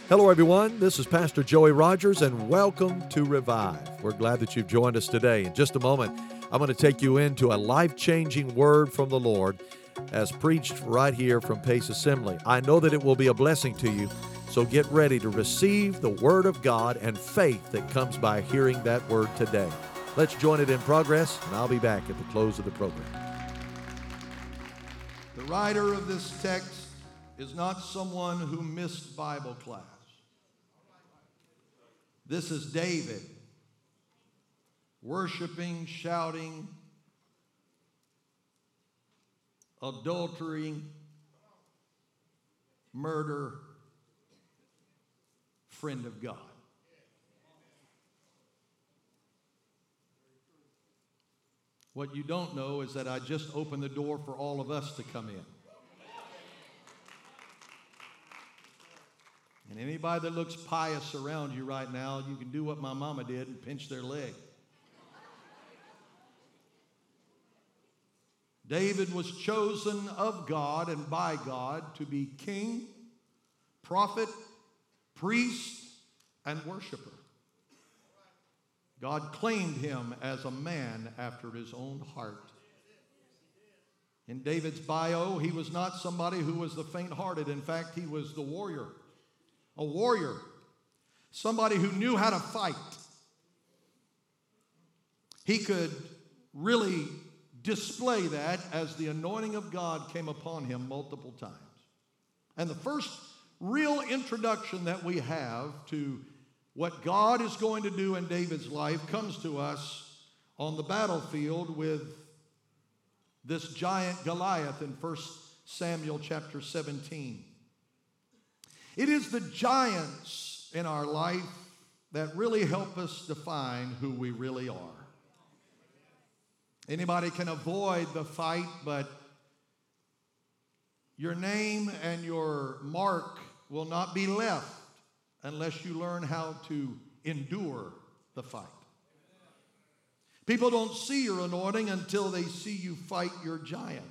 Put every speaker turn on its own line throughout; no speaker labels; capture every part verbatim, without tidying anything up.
Hello, everyone. This is Pastor Joey Rogers, and welcome to Revive. We're glad that you've joined us today. In just a moment, I'm going to take you into a life-changing word from the Lord as preached right here from Pace Assembly. I know that it will be a blessing to you, so get ready to receive the Word of God and faith that comes by hearing that Word today. Let's join it in progress, and I'll be back at the close of the program.
The writer of this text is not someone who missed Bible class. This is David, worshiping, shouting, adultery, murder, friend of God. What you don't know is that I just opened the door for all of us to come in. And anybody that looks pious around you right now, you can do what my mama did and pinch their leg. David was chosen of God and by God to be king, prophet, priest, and worshiper. God claimed him as a man after his own heart. In David's bio, he was not somebody who was the faint-hearted. In fact, he was the warrior. A warrior, somebody who knew how to fight. He could really display that as the anointing of God came upon him multiple times. And the first real introduction that we have to what God is going to do in David's life comes to us on the battlefield with this giant Goliath in First Samuel chapter seventeen. It is the giants in our life that really help us define who we really are. Anybody can avoid the fight, but your name and your mark will not be left unless you learn how to endure the fight. People don't see your anointing until they see you fight your giant.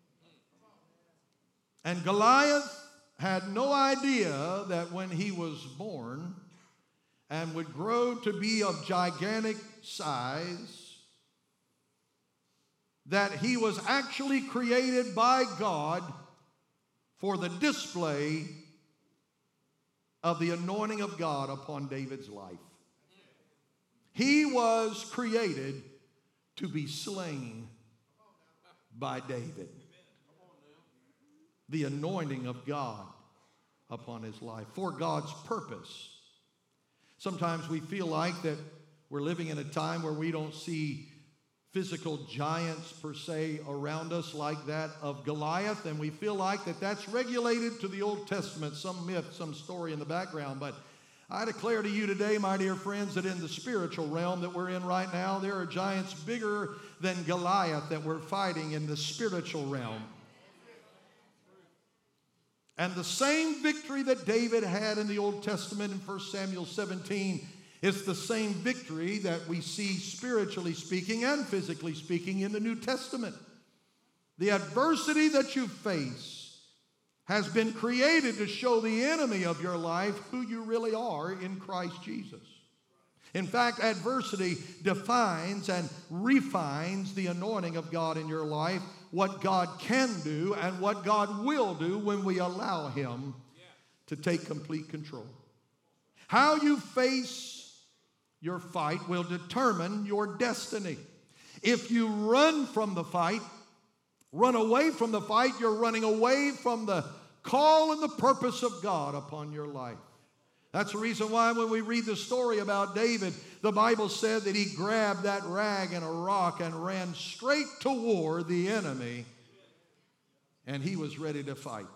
And Goliath had no idea that when he was born and would grow to be of gigantic size, that he was actually created by God for the display of the anointing of God upon David's life. He was created to be slain by David. The anointing of God upon his life for God's purpose. Sometimes we feel like that we're living in a time where we don't see physical giants per se around us like that of Goliath, and we feel like that that's regulated to the Old Testament, some myth, some story in the background. But I declare to you today, my dear friends, that in the spiritual realm that we're in right now, there are giants bigger than Goliath that we're fighting in the spiritual realm. And the same victory that David had in the Old Testament in First Samuel seventeen is the same victory that we see spiritually speaking and physically speaking in the New Testament. The adversity that you face has been created to show the enemy of your life who you really are in Christ Jesus. In fact, adversity defines and refines the anointing of God in your life, what God can do and what God will do when we allow him to take complete control. How you face your fight will determine your destiny. If you run from the fight, run away from the fight, you're running away from the call and the purpose of God upon your life. That's the reason why when we read the story about David, the Bible said that he grabbed that rag and a rock and ran straight toward the enemy, and he was ready to fight.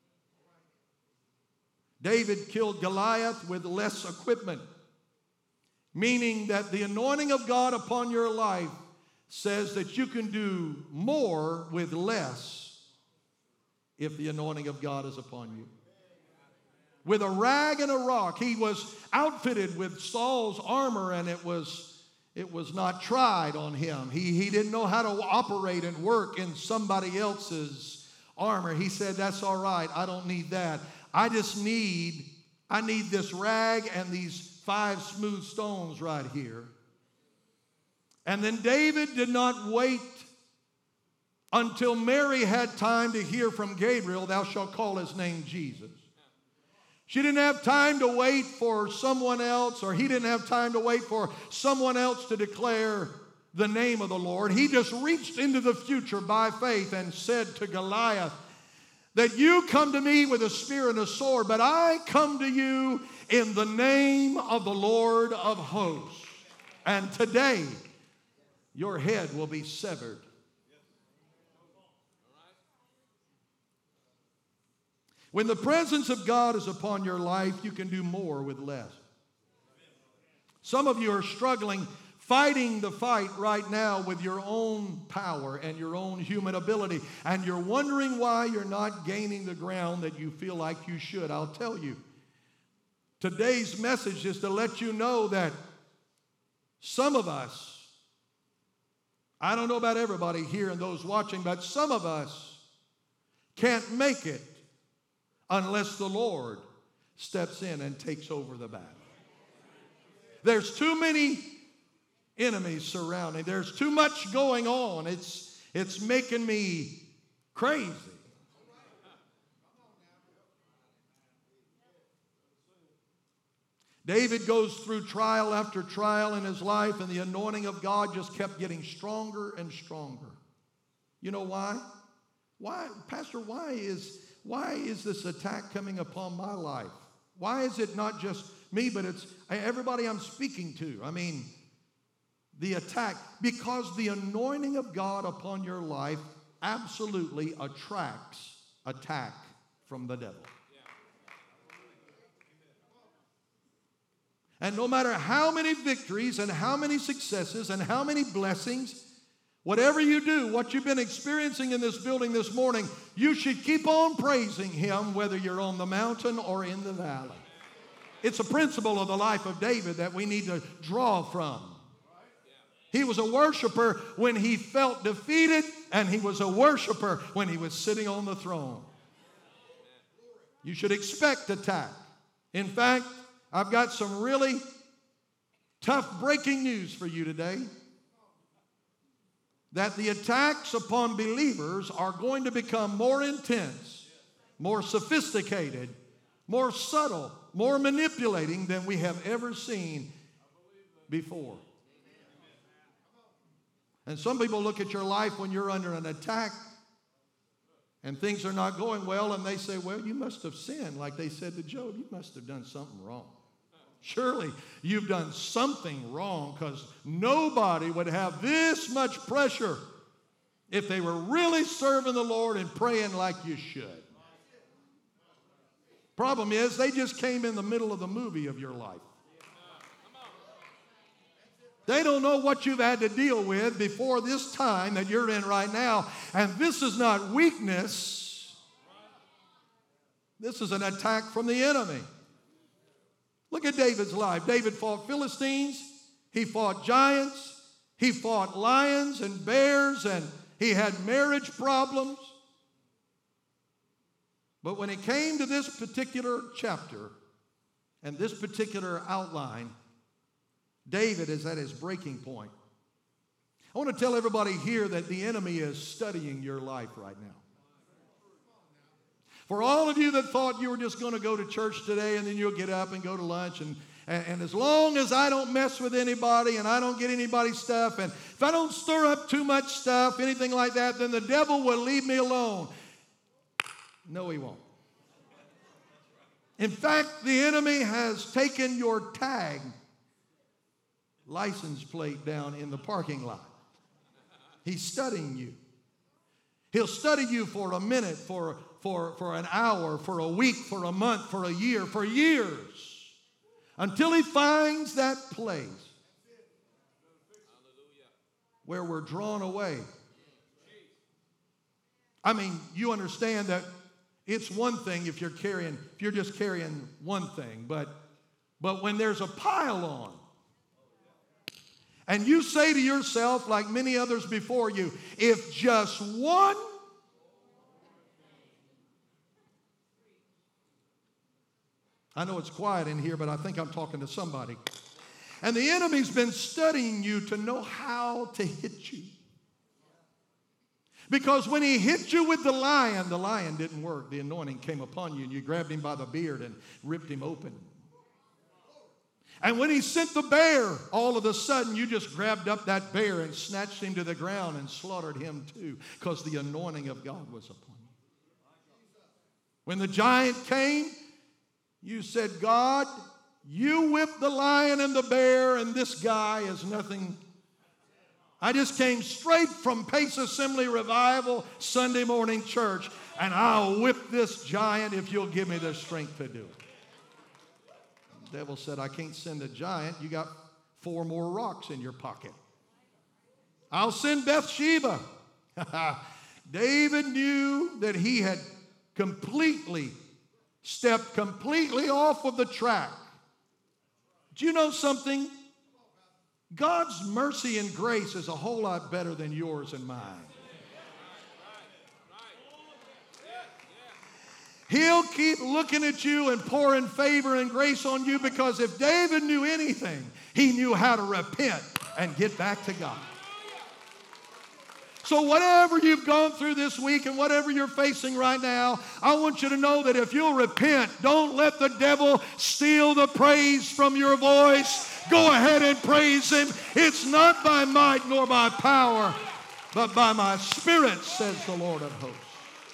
David killed Goliath with less equipment, meaning that the anointing of God upon your life says that you can do more with less if the anointing of God is upon you. With a rag and a rock, he was outfitted with Saul's armor, and it was it was not tried on him. He, he didn't know how to operate and work in somebody else's armor. He said, that's all right, I don't need that. I just need I need this rag and these five smooth stones right here. And then David did not wait until Mary had time to hear from Gabriel, thou shalt call his name Jesus. She didn't have time to wait for someone else, or he didn't have time to wait for someone else to declare the name of the Lord. He just reached into the future by faith and said to Goliath, that you come to me with a spear and a sword, but I come to you in the name of the Lord of hosts. And today, your head will be severed. When the presence of God is upon your life, you can do more with less. Some of you are struggling, fighting the fight right now with your own power and your own human ability, and you're wondering why you're not gaining the ground that you feel like you should. I'll tell you, today's message is to let you know that some of us, I don't know about everybody here and those watching, but some of us can't make it unless the Lord steps in and takes over the battle. There's too many enemies surrounding. There's too much going on. It's, it's making me crazy. David goes through trial after trial in his life, and the anointing of God just kept getting stronger and stronger. You know why? Why, Pastor, why is, why is this attack coming upon my life? Why is it not just me, but it's everybody I'm speaking to? I mean, the attack, because the anointing of God upon your life absolutely attracts attack from the devil. And no matter how many victories and how many successes and how many blessings, whatever you do, what you've been experiencing in this building this morning, you should keep on praising Him whether you're on the mountain or in the valley. It's a principle of the life of David that we need to draw from. He was a worshiper when he felt defeated, and he was a worshiper when he was sitting on the throne. You should expect attack. In fact, I've got some really tough breaking news for you today. That the attacks upon believers are going to become more intense, more sophisticated, more subtle, more manipulating than we have ever seen before. And some people look at your life when you're under an attack and things are not going well, and they say, well, you must have sinned. Like they said to Job, you must have done something wrong. Surely you've done something wrong, because nobody would have this much pressure if they were really serving the Lord and praying like you should. Problem is, they just came in the middle of the movie of your life. They don't know what you've had to deal with before this time that you're in right now. And this is not weakness. This is an attack from the enemy. Look at David's life. David fought Philistines. He fought giants. He fought lions and bears, and he had marriage problems. But when it came to this particular chapter and this particular outline, David is at his breaking point. I want to tell everybody here that the enemy is studying your life right now. For all of you that thought you were just going to go to church today and then you'll get up and go to lunch, and, and, and as long as I don't mess with anybody and I don't get anybody's stuff, and if I don't stir up too much stuff, anything like that, then the devil will leave me alone. No, he won't. In fact, the enemy has taken your tag license plate down in the parking lot. He's studying you. He'll study you for a minute, for, for, for an hour, for a week, for a month, for a year, for years, until he finds that place where we're drawn away. I mean, you understand that it's one thing if you're carrying, if you're just carrying one thing, but, but when there's a pile on, and you say to yourself, like many others before you, if just one I know it's quiet in here, but I think I'm talking to somebody. And the enemy's been studying you to know how to hit you. Because when he hit you with the lion, the lion didn't work. The anointing came upon you, and you grabbed him by the beard and ripped him open. And when he sent the bear, all of a sudden you just grabbed up that bear and snatched him to the ground and slaughtered him too, because the anointing of God was upon you. When the giant came, you said, God, you whipped the lion and the bear, and this guy is nothing. I just came straight from Pace Assembly Revival Sunday morning church, and I'll whip this giant if you'll give me the strength to do it. The devil said, I can't send a giant. You got four more rocks in your pocket. I'll send Bathsheba. David knew that he had completely stepped completely off of the track. Do you know something? God's mercy and grace is a whole lot better than yours and mine. He'll keep looking at you and pouring favor and grace on you, because if David knew anything, he knew how to repent and get back to God. So whatever you've gone through this week and whatever you're facing right now, I want you to know that if you'll repent, don't let the devil steal the praise from your voice. Go ahead and praise him. It's not by might nor by power, but by my Spirit, says the Lord of hosts.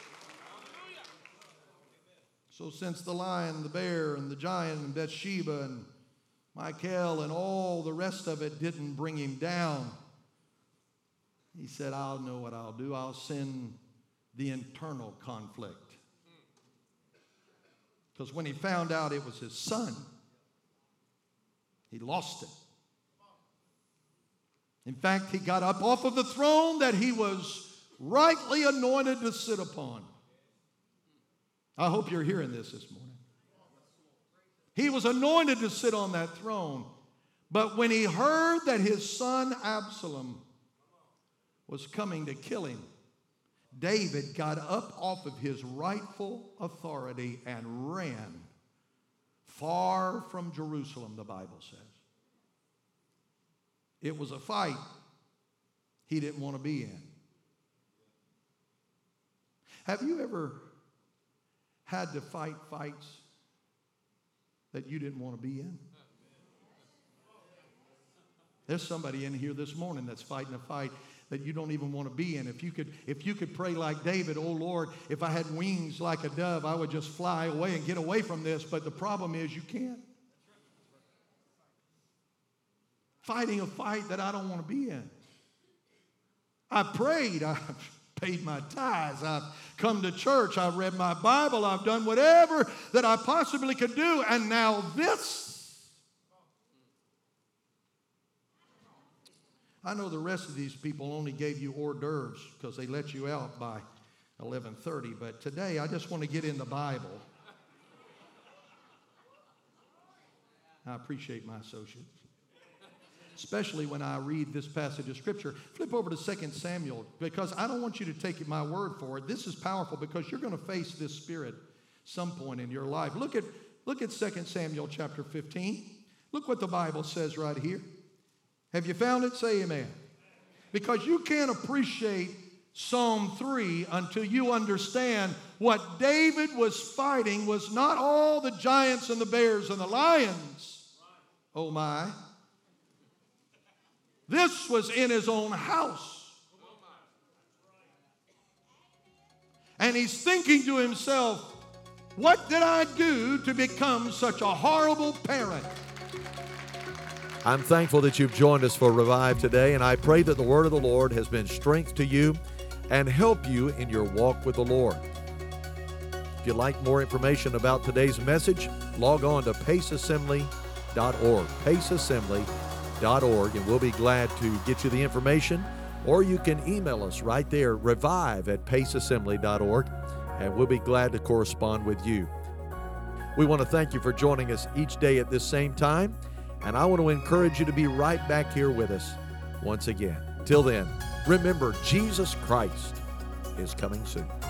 So since the lion, the bear, and the giant, and Bathsheba, and Michal, and all the rest of it didn't bring him down, he said, I'll know what I'll do. I'll send the internal conflict. Because when he found out it was his son, he lost it. In fact, he got up off of the throne that he was rightly anointed to sit upon. I hope you're hearing this this morning. He was anointed to sit on that throne. But when he heard that his son Absalom was coming to kill him, David got up off of his rightful authority and ran far from Jerusalem, the Bible says. It was a fight he didn't want to be in. Have you ever had to fight fights that you didn't want to be in? There's somebody in here this morning that's fighting a fight that you don't even want to be in. If you could, if you could pray like David, oh Lord, if I had wings like a dove, I would just fly away and get away from this. But the problem is you can't. Fighting a fight that I don't want to be in. I prayed. I've paid my tithes. I've come to church. I've read my Bible. I've done whatever that I possibly could do. And now this. I know the rest of these people only gave you hors d'oeuvres because they let you out by eleven thirty. But today I just want to get in the Bible. I appreciate my associates, especially when I read this passage of Scripture. Flip over to Second Samuel, because I don't want you to take my word for it. This is powerful because you're going to face this spirit some point in your life. Look at, look at Second Samuel chapter fifteen. Look what the Bible says right here. Have you found it? Say amen. Because you can't appreciate Psalm three until you understand what David was fighting was not all the giants and the bears and the lions. Oh my. This was in his own house. And he's thinking to himself, what did I do to become such a horrible parent?
I'm thankful that you've joined us for Revive today, and I pray that the word of the Lord has been strength to you and help you in your walk with the Lord. If you'd like more information about today's message, log on to pace assembly dot org, pace assembly dot org, and we'll be glad to get you the information, or you can email us right there, revive at pace assembly dot org, and we'll be glad to correspond with you. We want to thank you for joining us each day at this same time. And I want to encourage you to be right back here with us once again. Till then, remember, Jesus Christ is coming soon.